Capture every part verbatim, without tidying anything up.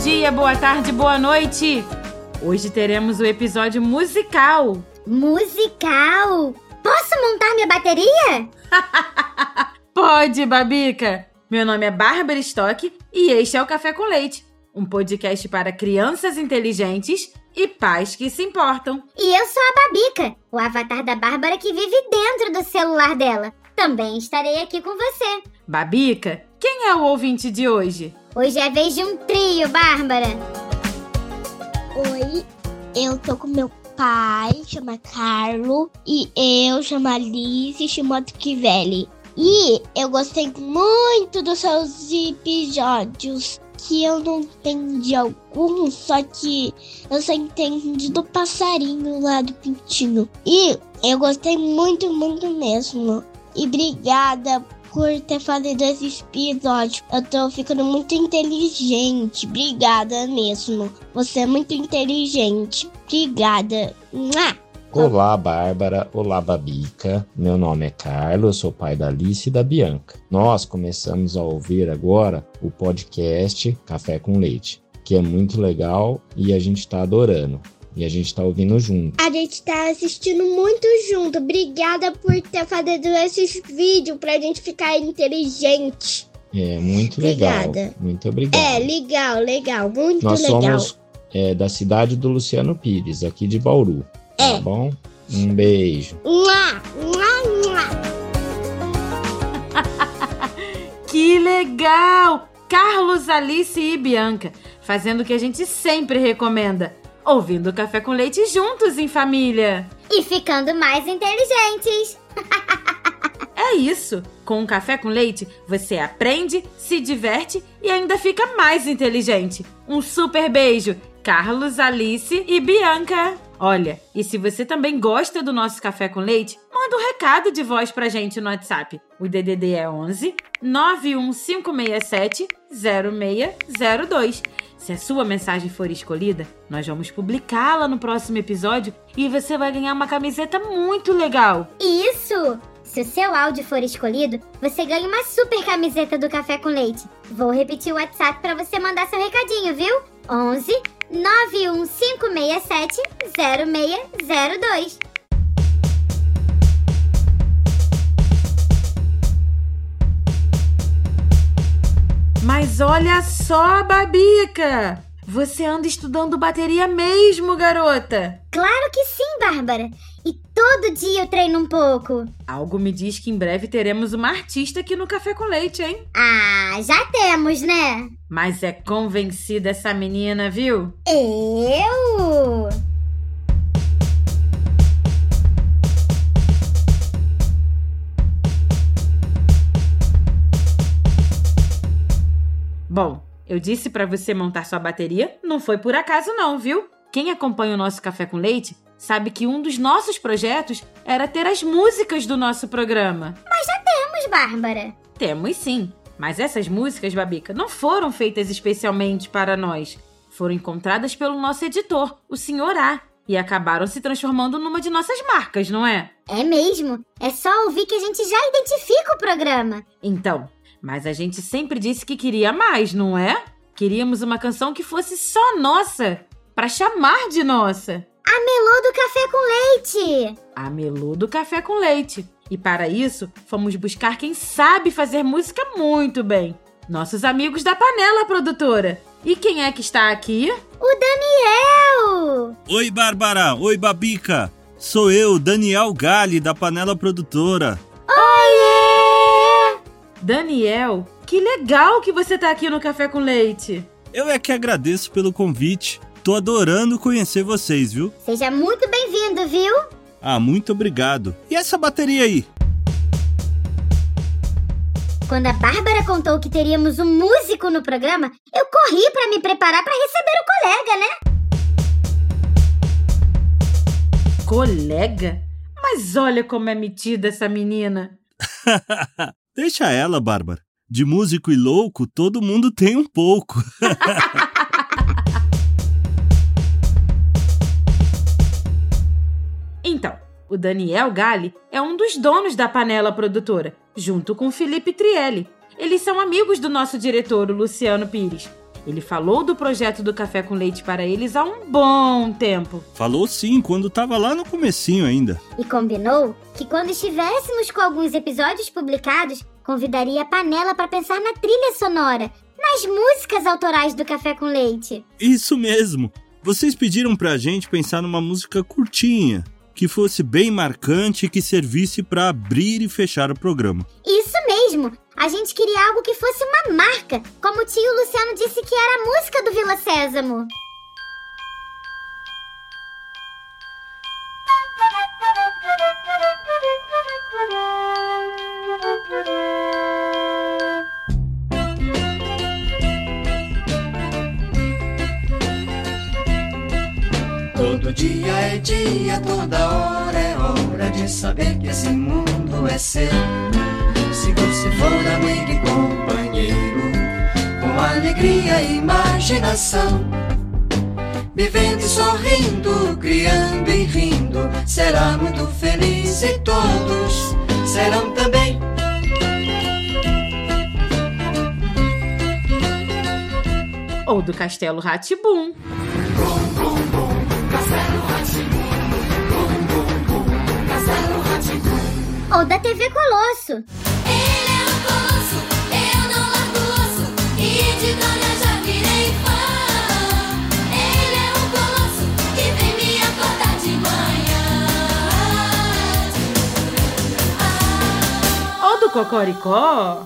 dia, boa tarde, boa noite! Hoje teremos o episódio musical. Musical? Posso montar minha bateria? Pode, Babica! Meu nome é Bárbara Stock e este é o Café com Leite, um podcast para crianças inteligentes e pais que se importam. E eu sou a Babica, o avatar da Bárbara que vive dentro do celular dela. Também estarei aqui com você. Babica, quem é o ouvinte de hoje? Hoje é a vez de um trio, Bárbara. Oi, eu tô com meu pai, chama Carlo, e eu chamo Alice, chamo Kivelli. E eu gostei muito dos seus episódios, que eu não entendi alguns, só que eu só entendi do passarinho lá do pintinho. E eu gostei muito, muito mesmo. E obrigada por ter feito esse episódio. Eu tô ficando muito inteligente. Obrigada mesmo. Você é muito inteligente. Obrigada. Mua! Olá, Bárbara. Olá, Babica. Meu nome é Carlos, eu sou pai da Alice e da Bianca. Nós começamos a ouvir agora o podcast Café com Leite, que é muito legal e a gente tá adorando. E a gente tá ouvindo junto. A gente tá assistindo muito junto. Obrigada por ter feito esses vídeos pra gente ficar inteligente. É, muito Obrigada. legal. Muito obrigado. É, legal, legal. Muito Nós legal. Nós somos é, da cidade do Luciano Pires, aqui de Bauru. É. Tá bom? Um beijo. Mua, mua, mua. Que legal! Carlos, Alice e Bianca, fazendo o que a gente sempre recomenda. Ouvindo o Café com Leite juntos em família. E ficando mais inteligentes. É isso! Com o Café com Leite, você aprende, se diverte e ainda fica mais inteligente. Um super beijo, Carlos, Alice e Bianca. Olha, e se você também gosta do nosso Café com Leite, manda um recado de voz pra gente no WhatsApp. O D D D é onze, nove um cinco seis sete, zero seis zero dois. Se a sua mensagem for escolhida, nós vamos publicá-la no próximo episódio e você vai ganhar uma camiseta muito legal. Isso! Se o seu áudio for escolhido, você ganha uma super camiseta do Café com Leite. Vou repetir o WhatsApp para você mandar seu recadinho, viu? onze, nove um cinco seis sete, zero seis zero dois. Mas olha só, Babica! Você anda estudando bateria mesmo, garota? Claro que sim, Bárbara! E todo dia eu treino um pouco. Algo me diz que em breve teremos uma artista aqui no Café com Leite, hein? Ah, já temos, né? Mas é convencida essa menina, viu? Eu? Bom, eu disse pra você montar sua bateria, não foi por acaso não, viu? Quem acompanha o nosso Café com Leite sabe que um dos nossos projetos era ter as músicas do nosso programa. Mas já temos, Bárbara. Temos sim, mas essas músicas, Babica, não foram feitas especialmente para nós. Foram encontradas pelo nosso editor, o senhor A, e acabaram se transformando numa de nossas marcas, não é? É mesmo. É só ouvir que a gente já identifica o programa. Então, mas a gente sempre disse que queria mais, não é? Queríamos uma canção que fosse só nossa, pra chamar de nossa. A Melô do Café com Leite! A Melô do Café com Leite. E para isso, fomos buscar quem sabe fazer música muito bem. Nossos amigos da Panela Produtora. E quem é que está aqui? O Daniel! Oi, Bárbara! Oi, Babica! Sou eu, Daniel Galli, da Panela Produtora. Oiê! Daniel, que legal que você tá aqui no Café com Leite. Eu é que agradeço pelo convite. Tô adorando conhecer vocês, viu? Seja muito bem-vindo, viu? Ah, muito obrigado. E essa bateria aí? Quando a Bárbara contou que teríamos um músico no programa, eu corri pra me preparar pra receber o colega, né? Colega? Mas olha como é metida essa menina. Deixa ela, Bárbara. De músico e louco, todo mundo tem um pouco. Então, o Daniel Galli é um dos donos da Panela Produtora, junto com o Felipe Trielli. Eles são amigos do nosso diretor, o Luciano Pires. Ele falou do projeto do Café com Leite para eles há um bom tempo. Falou sim, quando tava lá no comecinho ainda. E combinou que quando estivéssemos com alguns episódios publicados, convidaria a Panela para pensar na trilha sonora, nas músicas autorais do Café com Leite. Isso mesmo. Vocês pediram pra gente pensar numa música curtinha, que fosse bem marcante e que servisse para abrir e fechar o programa. Isso mesmo! A gente queria algo que fosse uma marca, como o tio Luciano disse que era a música do Vila Sésamo. Todo dia é dia, toda hora é hora de saber que esse mundo é seu. Se você for amigo e companheiro, com alegria e imaginação, vivendo e sorrindo, criando e rindo, será muito feliz e todos serão também. Ou do Castelo Rá-Tim-Bum. Ou da T V Colosso. Ele é um colosso, eu não largo o osso, e de Dona já virei fã. Ele é um colosso que vem me acordar de manhã. Ou do Cocoricó.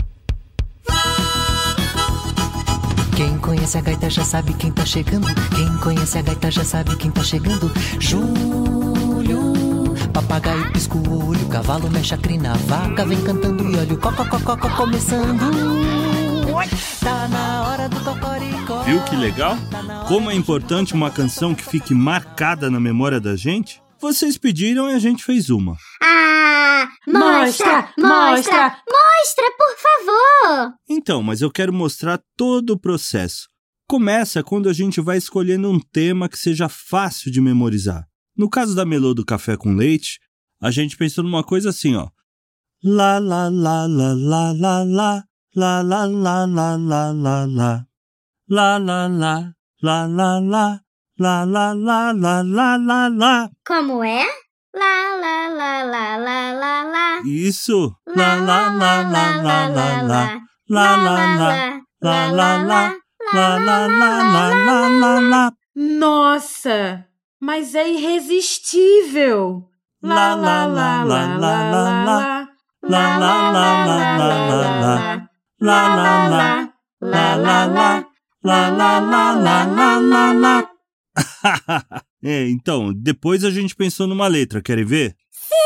Quem conhece a gaita já sabe quem tá chegando. Quem conhece a gaita já sabe quem tá chegando. Júlio, papagaio pisca o olho, cavalo mexe a crina, a vaca vem cantando e olha o cocococó começando. Tá na hora do cocoricó. Viu que legal? Como é importante uma canção que fique marcada na memória da gente? Vocês pediram e a gente fez uma. Ah, mostra, mostra, mostra, por favor. Então, mas eu quero mostrar todo o processo. Começa quando a gente vai escolhendo um tema que seja fácil de memorizar. No caso da Melô do Café com Leite, a gente pensou numa coisa assim, ó. Lá, lá, lá, lá, lá, lá, lá, lá, lá, lá, lá, lá, lá, lá. Lá, lá, lá, lá, lá, lá, lá, lá, lá, lá, lá, lá, lá. Como é? Lá, lá, lá, lá, lá, lá, lá. Isso. Lá, lá, lá, lá, lá, lá, lá. Lá, lá, lá, lá, lá, lá. Lá, lá, lá, lá, lá, lá, lá. Nossa, mas é irresistível. Lá, lá, lá, lá, lá, lá, lá. Lá, lá, lá, lá, lá, lá, lá. Lá, lá, lá, lá, lá, lá. Lá, lá, lá, lá, lá, lá, lá. É, então, depois a gente pensou numa letra, querem ver? Sim!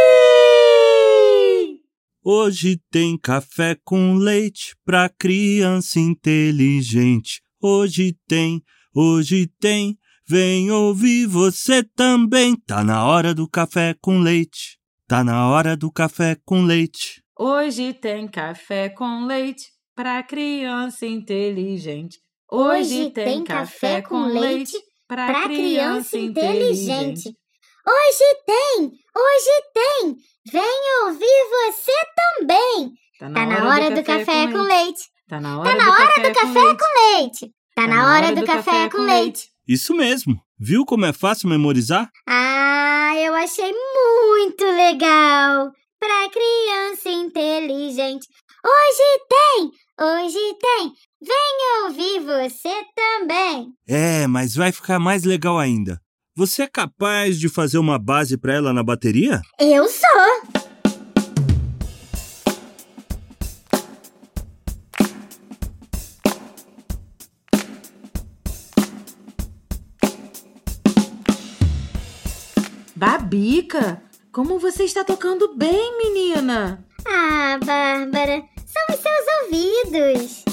Hoje tem café com leite pra criança inteligente. Hoje tem, hoje tem, vem ouvir você também. Tá na hora do café com leite. Tá na hora do café com leite. Hoje tem café com leite pra criança inteligente. Hoje tem café com leite pra criança inteligente. Hoje tem, hoje tem, vem ouvir você também. Tá Tá na hora do café com leite. Tá na Tá hora na hora do café com leite. Tá na hora do café com leite. Isso mesmo. Viu como é fácil memorizar? Ah, eu achei muito legal. Pra criança inteligente. Hoje tem, hoje tem. Vem ouvir você também. É, mas vai ficar mais legal ainda. Você é capaz de fazer uma base pra ela na bateria? Eu sou. Babica, como você está tocando bem, menina? Ah, Bárbara, são os seus ouvidos.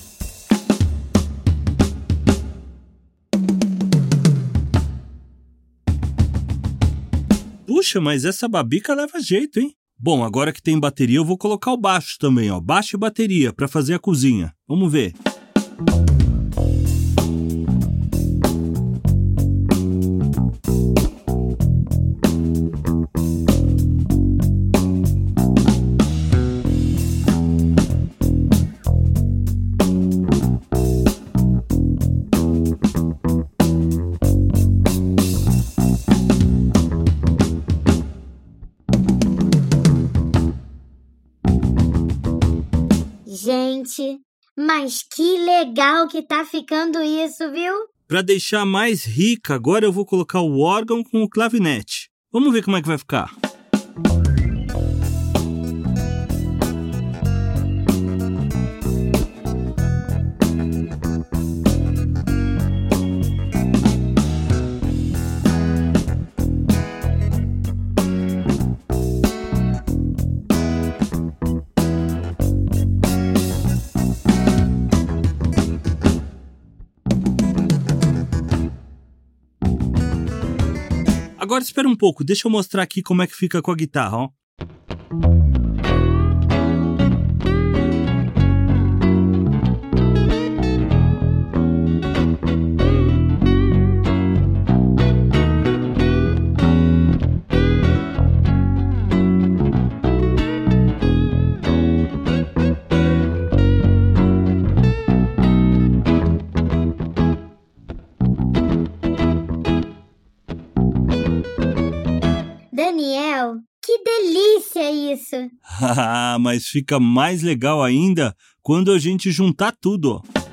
Puxa, mas essa babica leva jeito, hein? Bom, agora que tem bateria, eu vou colocar o baixo também, ó. Baixo e bateria, pra fazer a cozinha. Vamos ver. Gente, mas que legal que tá ficando isso, viu? Pra deixar mais rica, agora eu vou colocar o órgão com o clavinete. Vamos ver como é que vai ficar. Agora espera um pouco, deixa eu mostrar aqui como é que fica com a guitarra, ó. Daniel, que delícia isso! Ah, mas fica mais legal ainda quando a gente juntar tudo, ó.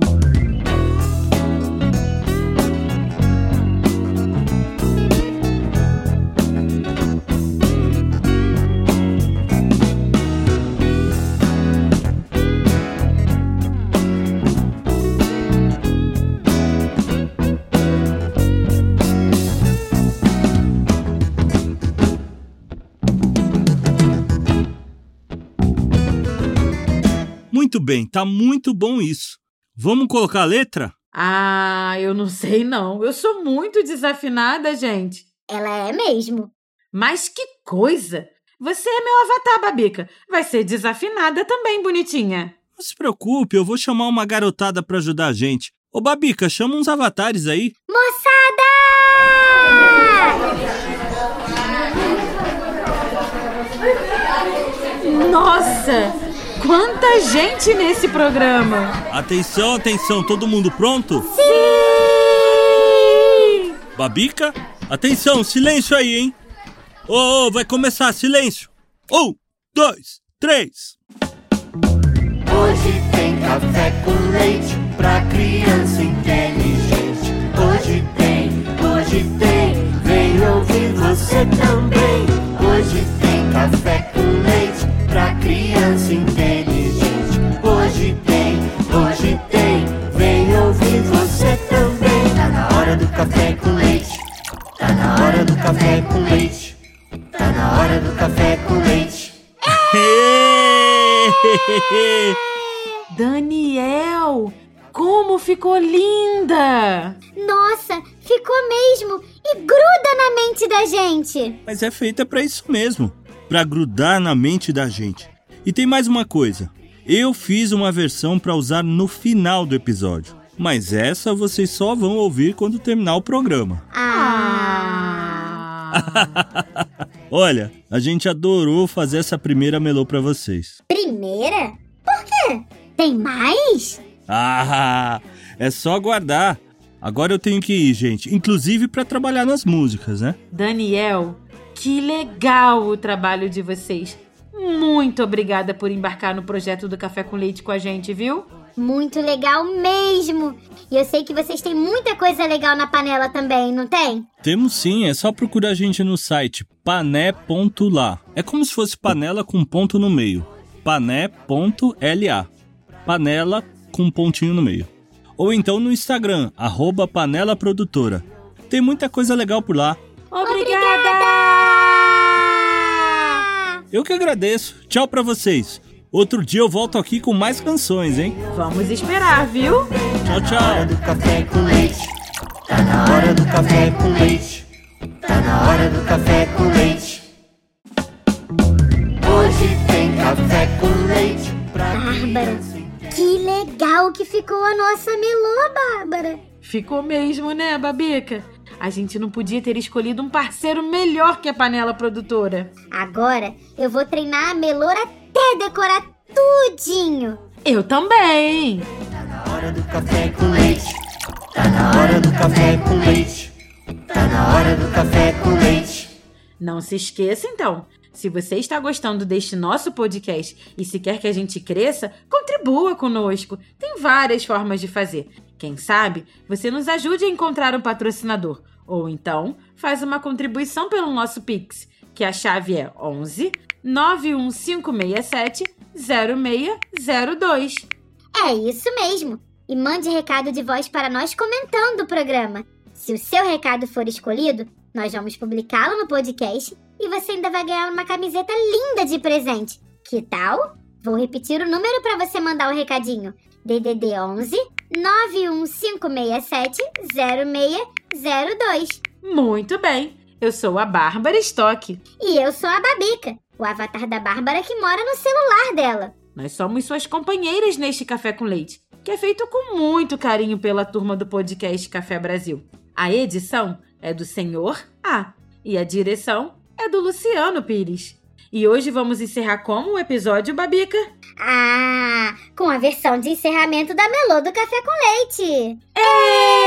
Muito bem, tá muito bom isso. Vamos colocar a letra? Ah, eu não sei não. Eu sou muito desafinada, gente. Ela é mesmo. Mas que coisa! Você é meu avatar, Babica. Vai ser desafinada também, bonitinha. Não se preocupe, eu vou chamar uma garotada pra ajudar a gente. Ô, Babica, chama uns avatares aí. Moçada! Nossa! Quanta gente nesse programa! Atenção, atenção, todo mundo pronto? Sim! Babica, atenção, silêncio aí, hein? Ô, oh, oh, vai começar, silêncio. Um, dois, três. Hoje tem café com leite pra criança inteligente. Hoje tem, hoje tem, vem ouvir você também. Hoje tem café com leite pra criança inteligente. Hoje tem, hoje tem, vem ouvir você também. Tá na hora do café com leite. Tá na hora do café com leite. Tá na hora do café com leite. Daniel, como ficou linda! Nossa, ficou mesmo! E gruda na mente da gente! Mas é feita pra isso mesmo, pra grudar na mente da gente. E tem mais uma coisa, eu fiz uma versão pra usar no final do episódio, mas essa vocês só vão ouvir quando terminar o programa. Ah! Olha, a gente adorou fazer essa primeira melô pra vocês. Primeira? Por quê? Tem mais? Ah, é só aguardar. Agora eu tenho que ir, gente, inclusive pra trabalhar nas músicas, né? Daniel, que legal o trabalho de vocês. Muito obrigada por embarcar no projeto do Café com Leite com a gente, viu? Muito legal mesmo! E eu sei que vocês têm muita coisa legal na panela também, não tem? Temos sim, é só procurar a gente no site pané ponto lá. É como se fosse panela com ponto no meio. pané ponto lá. Panela com um pontinho no meio. Ou então no Instagram, arroba panela produtora. Tem muita coisa legal por lá. Obrigada! Eu que agradeço. Tchau pra vocês. Outro dia eu volto aqui com mais canções, hein? Vamos esperar, viu? Tchau, Tá na hora tchau. do café com leite. Tá na hora do café com leite. Tá na hora do café com leite. Hoje tem café com leite pra Bárbara, que legal que ficou a nossa melô, Bárbara. Ficou mesmo, né, Babica? A gente não podia ter escolhido um parceiro melhor que a panela produtora. Agora eu vou treinar a melô até decorar tudinho. Eu também! Tá na hora do café com leite. Tá na hora do café com leite. Tá na hora do café com leite. Não se esqueça, então, Se você está gostando deste nosso podcast e se quer que a gente cresça, contribua conosco. Tem várias formas de fazer. Quem sabe você nos ajude a encontrar um patrocinador. Ou então, faz uma contribuição pelo nosso Pix, que a chave é onze, nove um cinco seis sete, zero seis zero dois. É isso mesmo. E mande recado de voz para nós comentando o programa. Se o seu recado for escolhido, nós vamos publicá-lo no podcast e você ainda vai ganhar uma camiseta linda de presente. Que tal? Vou repetir o número para você mandar o recadinho. D D D onze, nove um cinco seis sete, zero seis zero dois. Muito bem. Eu sou a Bárbara Stock. E eu sou a Babica, o avatar da Bárbara que mora no celular dela. Nós somos suas companheiras neste Café com Leite, que é feito com muito carinho pela turma do podcast Café Brasil. A edição é do Senhor A e a direção é do Luciano Pires. E hoje vamos encerrar como o episódio, Babica? Ah, com a versão de encerramento da Melô do Café com Leite. É!